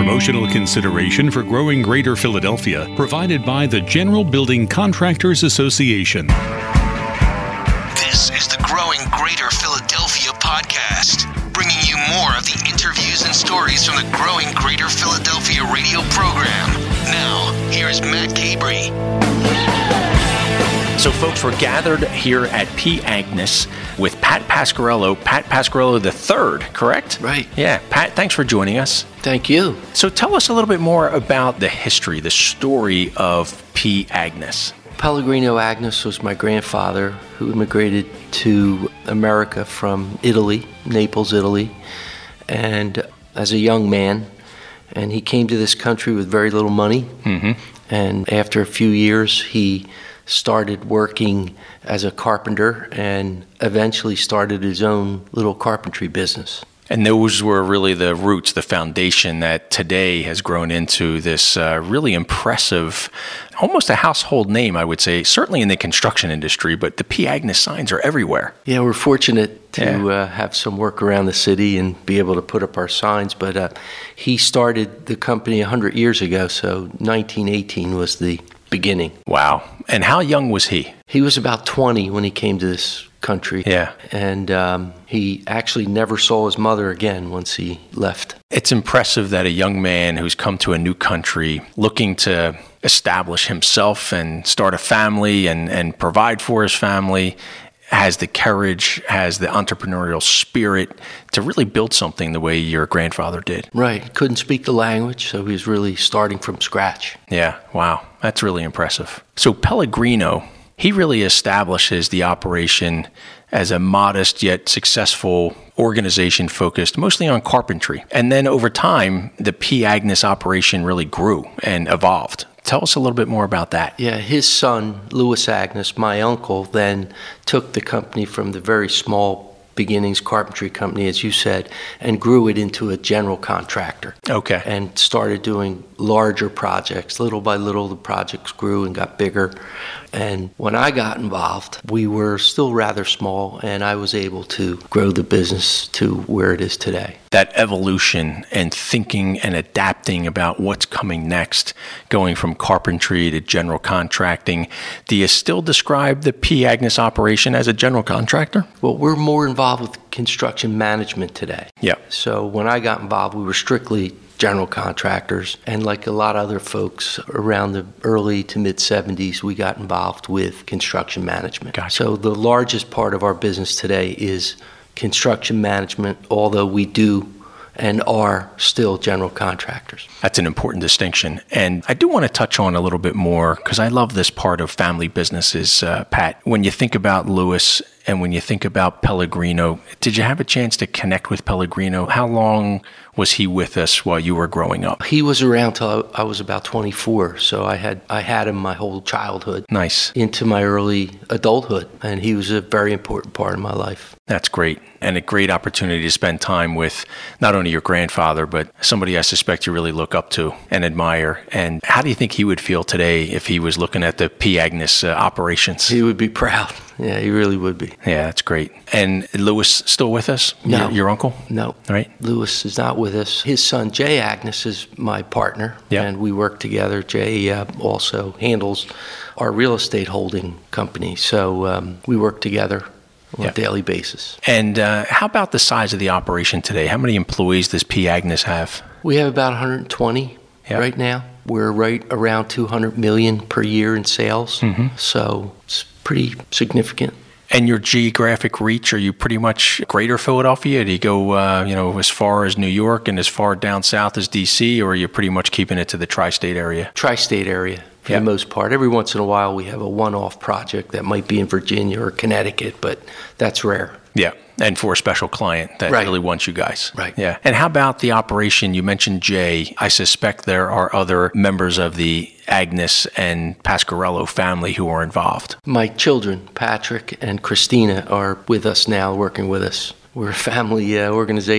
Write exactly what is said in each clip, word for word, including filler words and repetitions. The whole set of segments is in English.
Promotional consideration for growing Greater Philadelphia provided by the General Building Contractors Association. This is the Growing Greater Philadelphia podcast, bringing you more of the interviews and stories from the Growing Greater Philadelphia radio program. Now, here is Matt Cabrey. So, folks, we're gathered here at P. Agnes with Pat Pasquarello. Pat Pasquarello the third, correct? Right. Yeah. Pat, thanks for joining us. Thank you. So tell us a little bit more about the history, the story of P. Agnes. Pellegrino Agnes was my grandfather who immigrated to America from Italy, Naples, Italy, and as a young man. And he came to this country with very little money. Mm-hmm. And after a few years, he started working as a carpenter and eventually started his own little carpentry business. And those were really the roots, the foundation that today has grown into this uh, really impressive, almost a household name, I would say, certainly in the construction industry, but the P. Agnes signs are everywhere. Yeah, we're fortunate to yeah. uh, have some work around the city and be able to put up our signs, but uh, he started the company one hundred years ago, so nineteen eighteen was the beginning. Wow. And how young was he? He was about twenty when he came to this country. Yeah. And um, he actually never saw his mother again once he left. It's impressive that a young man who's come to a new country looking to establish himself and start a family and, and provide for his family has the courage, has the entrepreneurial spirit to really build something the way your grandfather did. Right. Couldn't speak the language, so he was really starting from scratch. Yeah. Wow. That's really impressive. So Pellegrino, he really establishes the operation as a modest yet successful organization focused mostly on carpentry. And then over time, the P. Agnes operation really grew and evolved. Tell us a little bit more about that. Yeah, his son, Louis Agnes, my uncle, then took the company from the very small beginnings carpentry company, as you said, and grew it into a general contractor. Okay. And started doing larger projects. Little by little, the projects grew and got bigger. And when I got involved, we were still rather small, and I was able to grow the business to where it is today. That evolution and thinking and adapting about what's coming next, going from carpentry to general contracting, do you still describe the P. Agnes operation as a general contractor? Well, we're more involved with construction management today. Yeah. So when I got involved, we were strictly general contractors, and like a lot of other folks around the early to mid seventies, we got involved with construction management. Gotcha. So the largest part of our business today is construction management, although we do and are still general contractors. That's an important distinction. And I do want to touch on a little bit more, because I love this part of family businesses, uh, Pat. When you think about Louis and when you think about Pellegrino, did you have a chance to connect with Pellegrino? How long was he with us while you were growing up? He was around till I was about twenty-four, so I had I had him my whole childhood. Nice. Into my early adulthood, and he was a very important part of my life. That's great. And a great opportunity to spend time with not only your grandfather, but somebody I suspect you really look up to and admire. And how do you think he would feel today if he was looking at the P. Agnes uh, operations? He would be proud. Yeah, he really would be. Yeah, that's great. And Louis still with us? No. Your, your uncle? No. Right? Louis is not with us. His son, Jay Agnes, is my partner, yeah. and we work together. Jay uh, also handles our real estate holding company, so um, we work together on yeah. a daily basis. And uh, how about the size of the operation today? How many employees does P. Agnes have? We have about one hundred twenty yeah. right now. We're right around two hundred million dollars per year in sales, mm-hmm. so it's pretty significant. And your geographic reach, are you pretty much greater Philadelphia? Do you go uh, you know, as far as New York and as far down south as D C, or are you pretty much keeping it to the tri-state area? Tri-state area for yeah. the most part. Every once in a while we have a one-off project that might be in Virginia or Connecticut, but that's rare. Yeah, and for a special client that right. really wants you guys. Right. Yeah. And how about the operation? You mentioned Jay. I suspect there are other members of the Agnes and Pasquarello family who are involved. My children, Patrick and Christina, are with us now, working with us. We're a family uh, organization.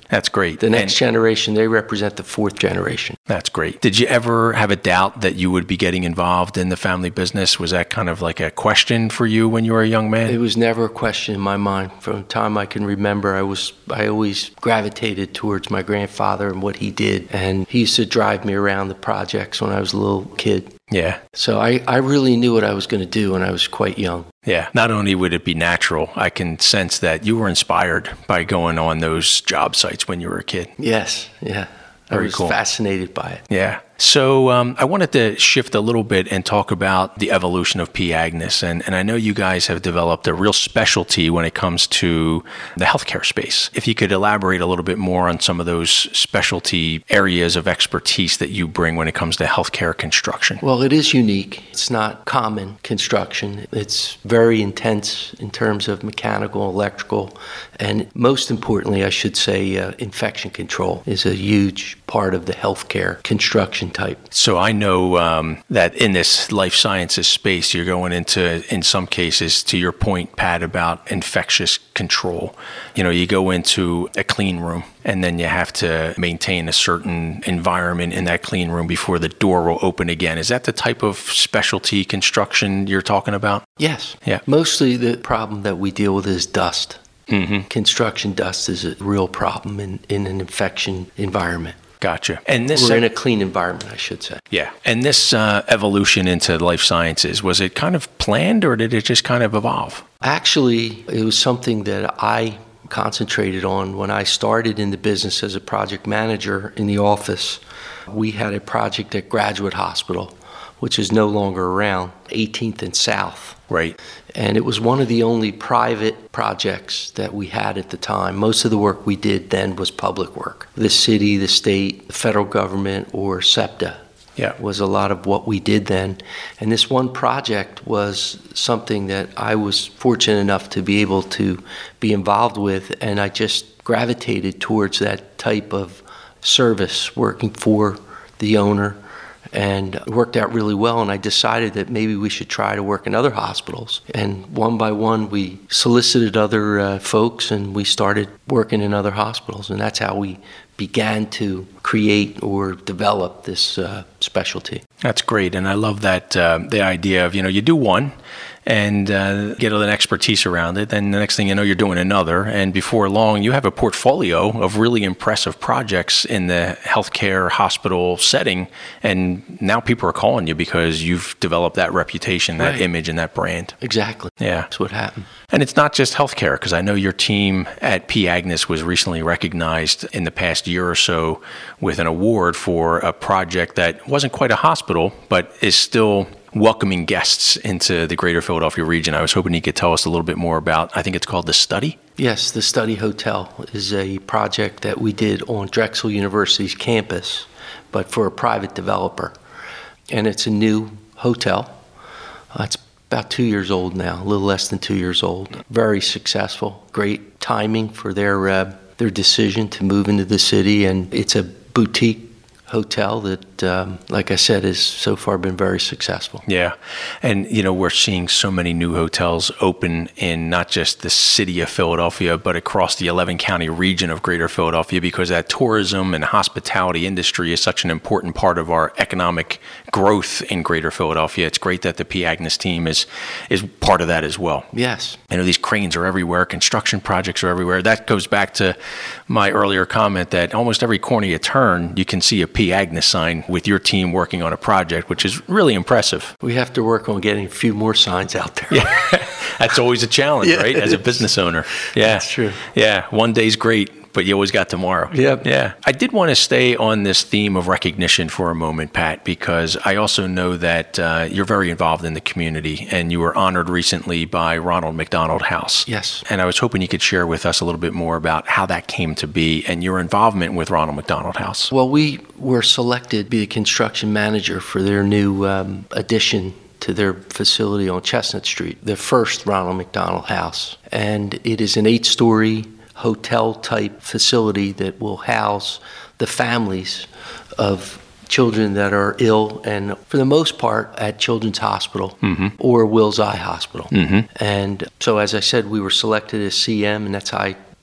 That's great. The next And generation, they represent the fourth generation. that's great. Did you ever have a doubt that you would be getting involved in the family business? Was that kind of like a question for you when you were a young man? It was never a question in my mind. From the time I can remember, I was I always gravitated towards my grandfather and what he did. And he used to drive me around the projects when I was a little kid. Yeah. So I, I really knew what I was going to do when I was quite young. Yeah. Not only would it be natural, I can sense that you were inspired by going on those job sites when you were a kid. Yes, yeah. I Very was cool. fascinated by it. Yeah. So um, I wanted to shift a little bit and talk about the evolution of P. Agnes. And, and I know you guys have developed a real specialty when it comes to the healthcare space. If you could elaborate a little bit more on some of those specialty areas of expertise that you bring when it comes to healthcare construction. Well, it is unique. It's not common construction. It's very intense in terms of mechanical, electrical, and most importantly, I should say, uh, infection control is a huge part of the healthcare construction type. So I know um, that in this life sciences space, you're going into, in some cases, to your point, Pat, about infectious control. You know, you go into a clean room and then you have to maintain a certain environment in that clean room before the door will open again. Is that the type of specialty construction you're talking about? Yes. Yeah. Mostly the problem that we deal with is dust. Mm-hmm. Construction dust is a real problem in, in an infection environment. Gotcha. And this We're in a clean environment, I should say. Yeah. And this uh, evolution into life sciences, was it kind of planned or did it just kind of evolve? Actually, it was something that I concentrated on when I started in the business as a project manager in the office. We had a project at Graduate Hospital, which is no longer around, eighteenth and South. Right. And it was one of the only private projects that we had at the time. Most of the work we did then was public work. The city, the state, the federal government, or SEPTA Yeah. was a lot of what we did then. And this one project was something that I was fortunate enough to be able to be involved with, and I just gravitated towards that type of service, working for the owner, and it worked out really well. And I decided that maybe we should try to work in other hospitals. And one by one, we solicited other uh, folks, and we started working in other hospitals. And that's how we began to create or develop this uh, specialty. That's great. And I love that, uh, the idea of, you know, you do one and uh, get an expertise around it. Then the next thing you know, you're doing another. And before long, you have a portfolio of really impressive projects in the healthcare hospital setting. And now people are calling you because you've developed that reputation, that Right. image, and that brand. Exactly. Yeah. That's what happened. And it's not just healthcare, because I know your team at P. Agnes was recently recognized in the past year or so with an award for a project that wasn't quite a hospital, but is still welcoming guests into the greater Philadelphia region. I was hoping you could tell us a little bit more about, I think it's called The Study? Yes, the Study Hotel is a project that we did on Drexel University's campus, but for a private developer. And it's a new hotel. Uh, it's about two years old now, a little less than two years old. Very successful. Great timing for their uh, their decision to move into the city. And it's a boutique hotel that, um, like I said, has so far been very successful. Yeah. And, you know, we're seeing so many new hotels open in not just the city of Philadelphia, but across the eleven county region of greater Philadelphia, because that tourism and hospitality industry is such an important part of our economic growth in greater Philadelphia. It's great that the P. Agnes team is, is part of that as well. Yes. You know, these cranes are everywhere. Construction projects are everywhere. That goes back to my earlier comment that almost every corner you turn, you can see a P. Agnes sign with your team working on a project, which is really impressive. We have to work on getting a few more signs out there. Yeah, that's always a challenge, Yeah, right? As a business owner. Yeah, That's true. Yeah, one day's great, but you always got tomorrow. Yep. Yeah. I did want to stay on this theme of recognition for a moment, Pat, because I also know that uh, you're very involved in the community, and you were honored recently by Ronald McDonald House. Yes. And I was hoping you could share with us a little bit more about how that came to be and your involvement with Ronald McDonald House. Well, we were selected to be the construction manager for their new um, addition to their facility on Chestnut Street, the first Ronald McDonald House. And it is an eight-story hotel-type facility that will house the families of children that are ill, and for the most part at Children's Hospital mm-hmm. or Wills Eye Hospital. Mm-hmm. And so, as I said, we were selected as C M, and that's how I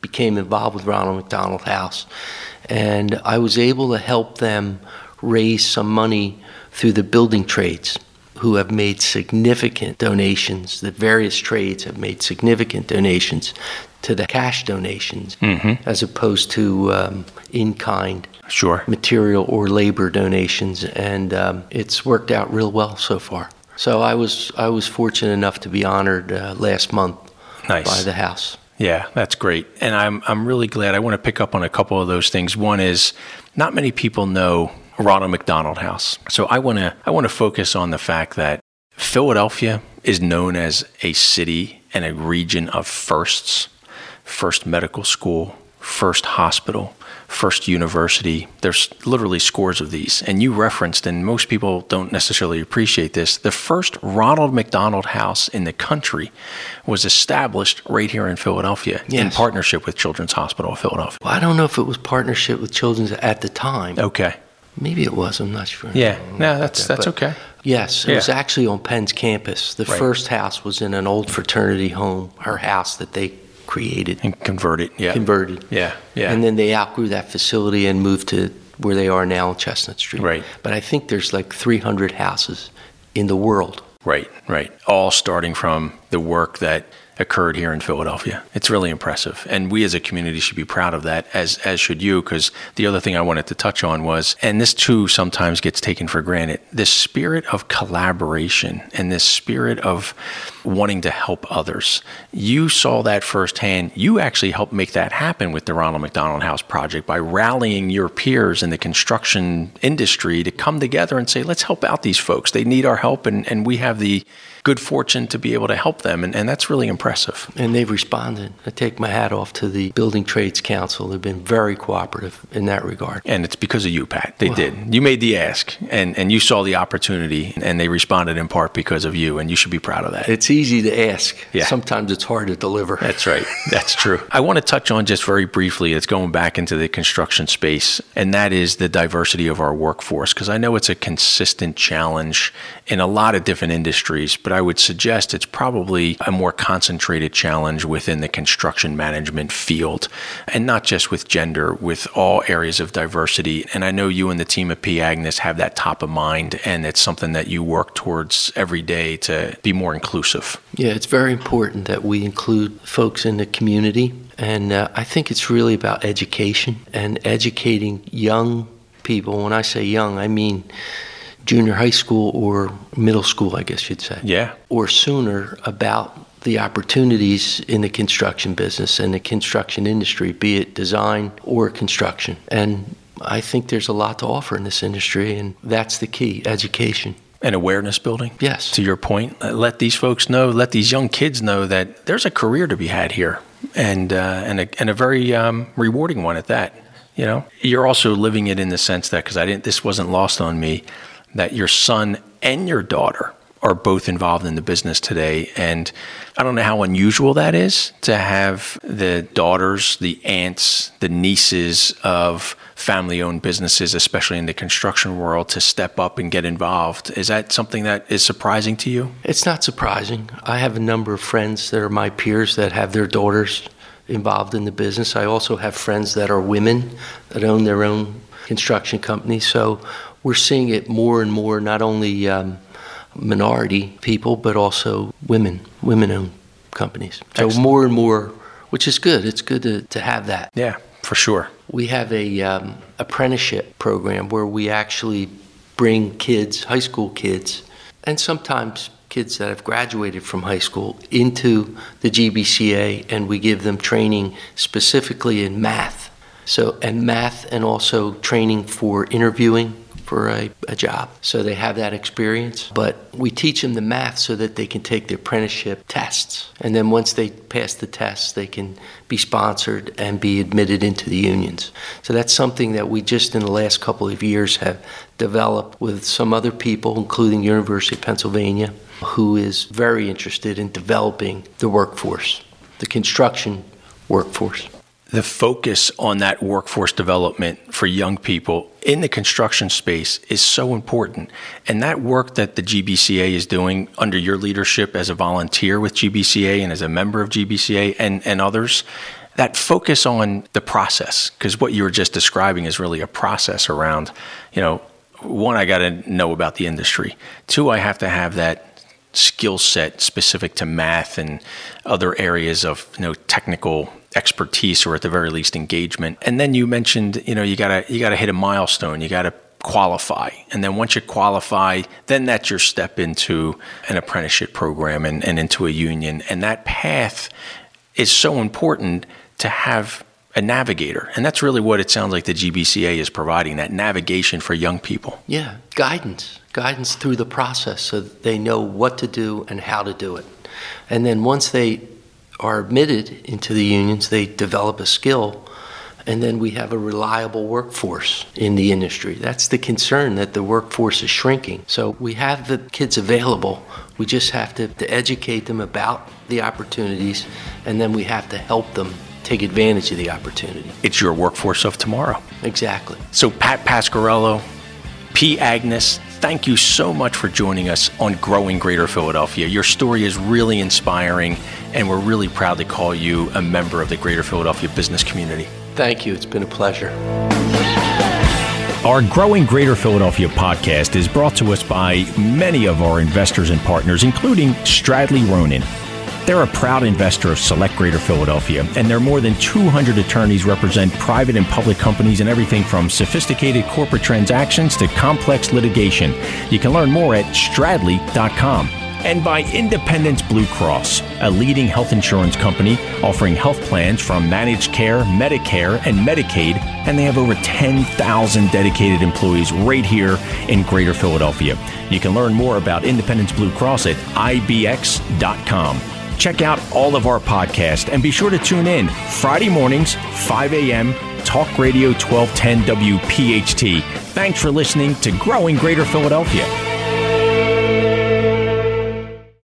became involved with Ronald McDonald House. And I was able to help them raise some money through the building trades, who have made significant donations. The various trades have made significant donations to the cash donations, mm-hmm. as opposed to um, in-kind sure. material or labor donations. And um, it's worked out real well so far. So I was I was fortunate enough to be honored uh, last month nice. by the House. Yeah, that's great. And I'm I'm really glad. I want to pick up on a couple of those things. One is, not many people know Ronald McDonald House. So I want to I want to focus on the fact that Philadelphia is known as a city and a region of firsts. First medical school, first hospital, first university. There's literally scores of these. And you referenced, and most people don't necessarily appreciate this, the first Ronald McDonald House in the country was established right here in Philadelphia yes. in partnership with Children's Hospital of Philadelphia. Well, I don't know if it was partnership with Children's at the time. Okay. Maybe it was. I'm not sure. Yeah. No, that's that. that's but okay. Yes. It yeah. was actually on Penn's campus. The right. first house was in an old fraternity home, her house that they created. And converted. Yeah. Converted. Yeah. Yeah. And then they outgrew that facility and moved to where they are now on Chestnut Street. Right. But I think there's like three hundred houses in the world. Right. Right. All starting from the work that occurred here in Philadelphia. It's really impressive. And we as a community should be proud of that, as as should you, because the other thing I wanted to touch on was, and this too sometimes gets taken for granted, this spirit of collaboration and this spirit of wanting to help others. You saw that firsthand. You actually helped make that happen with the Ronald McDonald House project by rallying your peers in the construction industry to come together and say, let's help out these folks. They need our help, and, and we have the good fortune to be able to help them, and, and that's really impressive. And they've responded. I take my hat off to the Building Trades Council. They've been very cooperative in that regard. And it's because of you, Pat. They well, did. You made the ask, and, and you saw the opportunity, and they responded in part because of you, and you should be proud of that. It's easy to ask. Yeah. Sometimes it's hard to deliver. That's right. That's true. I want to touch on just very briefly, it's going back into the construction space, and that is the diversity of our workforce, because I know it's a consistent challenge in a lot of different industries, but I would suggest it's probably a more concentrated challenge within the construction management field, and not just with gender, with all areas of diversity. And I know you and the team at P. Agnes have that top of mind, and it's something that you work towards every day to be more inclusive. Yeah, it's very important that we include folks in the community, and uh, I think it's really about education and educating young people. When I say young, I mean junior high school or middle school, I guess you'd say. Yeah. Or sooner, about the opportunities in the construction business and the construction industry, be it design or construction. And I think there's a lot to offer in this industry, and that's the key, education. And awareness building. Yes. To your point, let these folks know, let these young kids know that there's a career to be had here, and uh, and a and a very um, rewarding one at that. You know, you're also living it in the sense that, because I didn't, this wasn't lost on me, that your son and your daughter are both involved in the business today. And I don't know how unusual that is to have the daughters, the aunts, the nieces of family-owned businesses, especially in the construction world, to step up and get involved. Is that something that is surprising to you? It's not surprising. I have a number of friends that are my peers that have their daughters involved in the business. I also have friends that are women that own their own construction companies. So we're seeing it more and more, not only um, minority people, but also women, women-owned companies. So Excellent. More and more, which is good. It's good to, to have that. Yeah, for sure. We have a um, apprenticeship program where we actually bring kids, high school kids, and sometimes kids that have graduated from high school into the G B C A, and we give them training specifically in math. So, and math, and also training for interviewing for a, a job. So they have that experience, but we teach them the math so that they can take the apprenticeship tests. And then once they pass the tests, they can be sponsored and be admitted into the unions. So that's something that we just in the last couple of years have developed with some other people, including University of Pennsylvania, who is very interested in developing the workforce, the construction workforce. The focus on that workforce development for young people in the construction space is so important. And that work that the G B C A is doing under your leadership as a volunteer with G B C A and as a member of G B C A and, and others, that focus on the process, because what you were just describing is really a process around, you know, one, I got to know about the industry. Two, I have to have that skill set specific to math and other areas of, you know, technical expertise, or at the very least engagement. And then you mentioned, you know, you gotta you gotta hit a milestone. You gotta qualify, and then once you qualify, then that's your step into an apprenticeship program and, and into a union. And that path is so important to have a navigator. And that's really what it sounds like the G B C A is providing, that navigation for young people. Yeah, guidance, guidance through the process so that they know what to do and how to do it. And then once they are admitted into the unions, they develop a skill, and then we have a reliable workforce in the industry. That's the concern, that the workforce is shrinking. So we have the kids available. We just have to, to educate them about the opportunities, and then we have to help them take advantage of the opportunity. It's your workforce of tomorrow. Exactly. So Pat Pasquarello, P. Agnes, thank you so much for joining us on Growing Greater Philadelphia. Your story is really inspiring, and we're really proud to call you a member of the Greater Philadelphia business community. Thank you. It's been a pleasure. Our Growing Greater Philadelphia podcast is brought to us by many of our investors and partners, including Stradley Ronan. They're a proud investor of Select Greater Philadelphia, and their more than two hundred attorneys represent private and public companies in everything from sophisticated corporate transactions to complex litigation. You can learn more at stradley dot com. And by Independence Blue Cross, a leading health insurance company offering health plans from managed care, Medicare, and Medicaid, and they have over ten thousand dedicated employees right here in Greater Philadelphia. You can learn more about Independence Blue Cross at I B X dot com. Check out all of our podcasts and be sure to tune in Friday mornings, five a.m., Talk Radio twelve ten W P H T. Thanks for listening to Growing Greater Philadelphia.